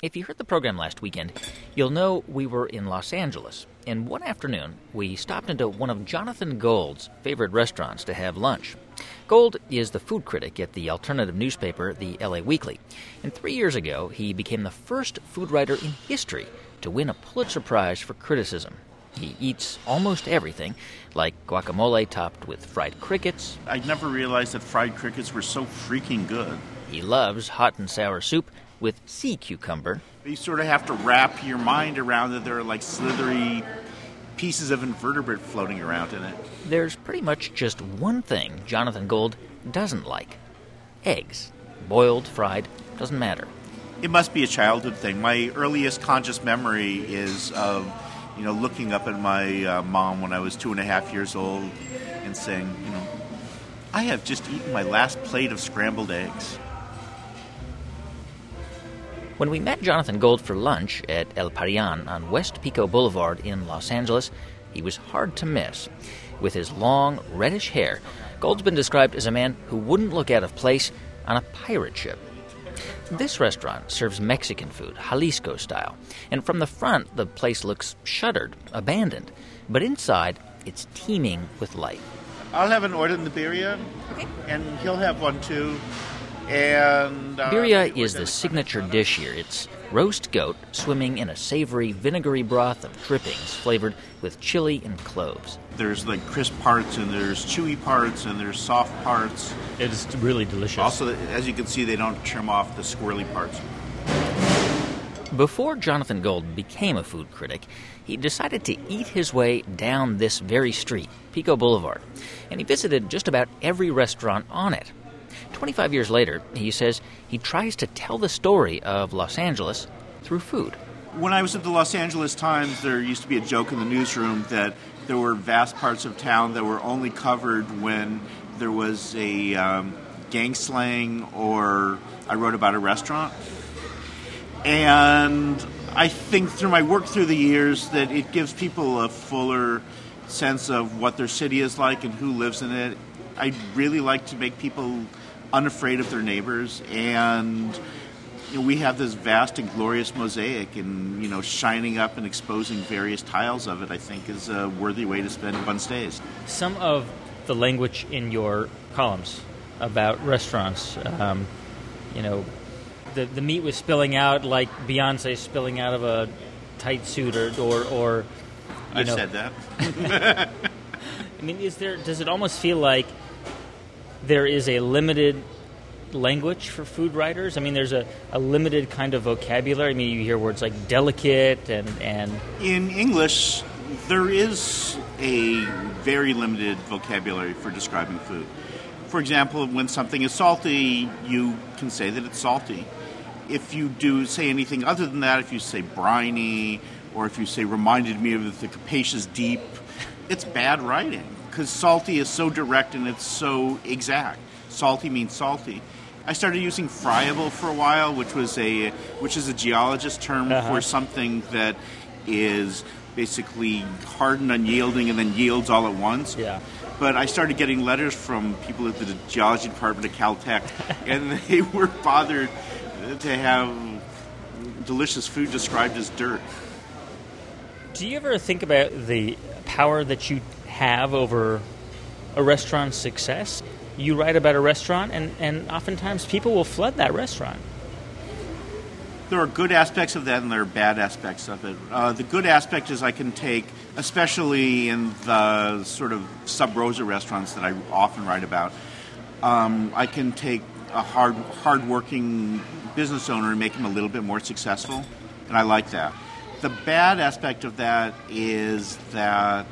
If you heard the program last weekend, you'll know we were in Los Angeles. And one afternoon, we stopped into one of Jonathan Gold's favorite restaurants to have lunch. Gold is the food critic at the alternative newspaper, the LA Weekly. And 3 years ago, he became the first food writer in history to win a Pulitzer Prize for criticism. He eats almost everything, like guacamole topped with fried crickets. I never realized that fried crickets were so freaking good. He loves hot and sour soup with sea cucumber. You sort of have to wrap your mind around that there are like slithery pieces of invertebrate floating around in it. There's pretty much just one thing Jonathan Gold doesn't like. Eggs. Boiled, fried, doesn't matter. It must be a childhood thing. My earliest conscious memory is of, looking up at my mom when I was 2.5 years old and saying, I have just eaten my last plate of scrambled eggs. When we met Jonathan Gold for lunch at El Parian on West Pico Boulevard in Los Angeles, he was hard to miss. With his long, reddish hair, Gold's been described as a man who wouldn't look out of place on a pirate ship. This restaurant serves Mexican food, Jalisco style, and from the front, the place looks shuttered, abandoned. But inside, it's teeming with life. I'll have an order in the birria, okay, and he'll have one too. And birria is the signature dish here. It's roast goat swimming in a savory, vinegary broth of drippings flavored with chili and cloves. There's like crisp parts, and there's chewy parts, and there's soft parts. It's really delicious. Also, as you can see, they don't trim off the squirrely parts. Before Jonathan Gold became a food critic, he decided to eat his way down this very street, Pico Boulevard, and he visited just about every restaurant on it. 25 years later, he says he tries to tell the story of Los Angeles through food. When I was at the Los Angeles Times, there used to be a joke in the newsroom that there were vast parts of town that were only covered when there was a gang slang or I wrote about a restaurant. And I think through my work through the years that it gives people a fuller sense of what their city is like and who lives in it. I really like to make people unafraid of their neighbors, and we have this vast and glorious mosaic, and shining up and exposing various tiles of it, I think, is a worthy way to spend fun days. Some of the language in your columns about restaurants, the meat was spilling out like Beyonce spilling out of a tight suit, or I've said that. I mean, does it almost feel like there is a limited language for food writers? I mean, there's a limited kind of vocabulary. I mean, you hear words like delicate and... In English, there is a very limited vocabulary for describing food. For example, when something is salty, you can say that it's salty. If you do say anything other than that, if you say briny, or if you say reminded me of the capacious deep, it's bad writing. Because salty is so direct and it's so exact. Salty means salty. I started using friable for a while, which is a geologist term for something that is basically hard and unyielding and then yields all at once. Yeah. But I started getting letters from people at the geology department at Caltech, and they were bothered to have delicious food described as dirt. Do you ever think about the power that you have over a restaurant's success? You write about a restaurant, and oftentimes people will flood that restaurant. There are good aspects of that, and there are bad aspects of it. The good aspect is I can take, especially in the sort of sub-rosa restaurants that I often write about, I can take a hard-working business owner and make him a little bit more successful, and I like that. The bad aspect of that is that,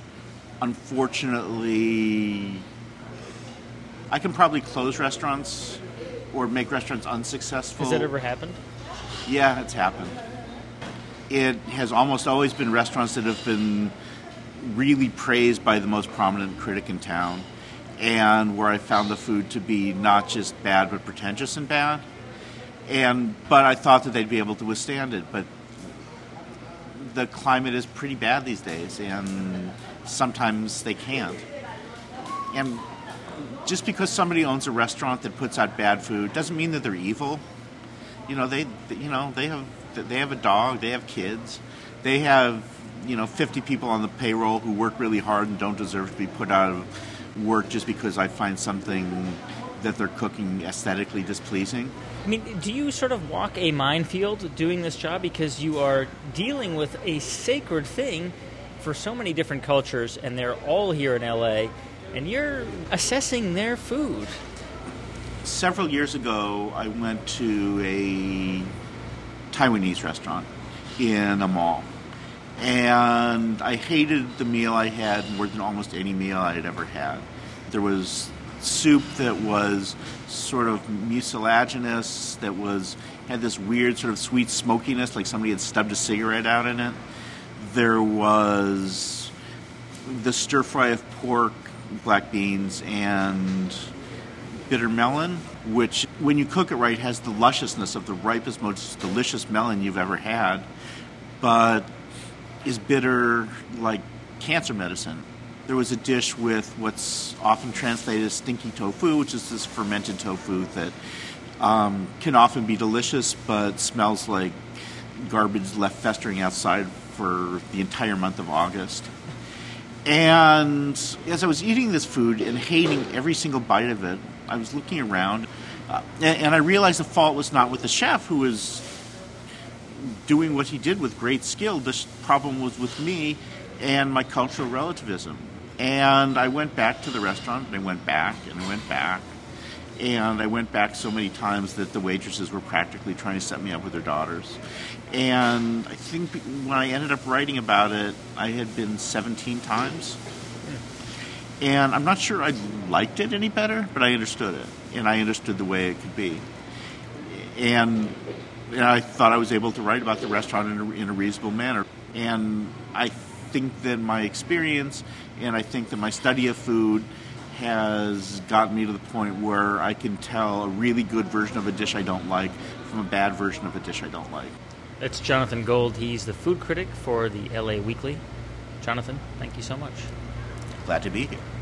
unfortunately, I can probably close restaurants or make restaurants unsuccessful. Has that ever happened? Yeah, it's happened. It has almost always been restaurants that have been really praised by the most prominent critic in town, and where I found the food to be not just bad, but pretentious and bad. But I thought that they'd be able to withstand it. But the climate is pretty bad these days, and sometimes they can't. And just because somebody owns a restaurant that puts out bad food doesn't mean that they're evil. They have They have a dog. They have kids. They have 50 people on the payroll who work really hard and don't deserve to be put out of work just because I find something that they're cooking aesthetically displeasing. I mean, do you sort of walk a minefield doing this job because you are dealing with a sacred thing for so many different cultures, and they're all here in LA, and you're assessing their food? Several years ago, I went to a Taiwanese restaurant in a mall, and I hated the meal I had more than almost any meal I had ever had. There was soup that was sort of mucilaginous, that had this weird sort of sweet smokiness, like somebody had stubbed a cigarette out in it. There was the stir fry of pork, black beans, and bitter melon, which, when you cook it right, has the lusciousness of the ripest, most delicious melon you've ever had, but is bitter like cancer medicine. There was a dish with what's often translated as stinky tofu, which is this fermented tofu that can often be delicious, but smells like garbage left festering outside for the entire month of August. And as I was eating this food and hating every single bite of it, I was looking around, and I realized the fault was not with the chef, who was doing what he did with great skill. This problem was with me and my cultural relativism. And I went back to the restaurant, and I went back, and I went back, and I went back so many times that the waitresses were practically trying to set me up with their daughters. And I think when I ended up writing about it, I had been 17 times. And I'm not sure I liked it any better, but I understood it, and I understood the way it could be. And I thought I was able to write about the restaurant in a reasonable manner. And I think that my experience and I think that my study of food has gotten me to the point where I can tell a really good version of a dish I don't like from a bad version of a dish I don't like. That's Jonathan Gold. He's the food critic for the LA Weekly. Jonathan, thank you so much. Glad to be here.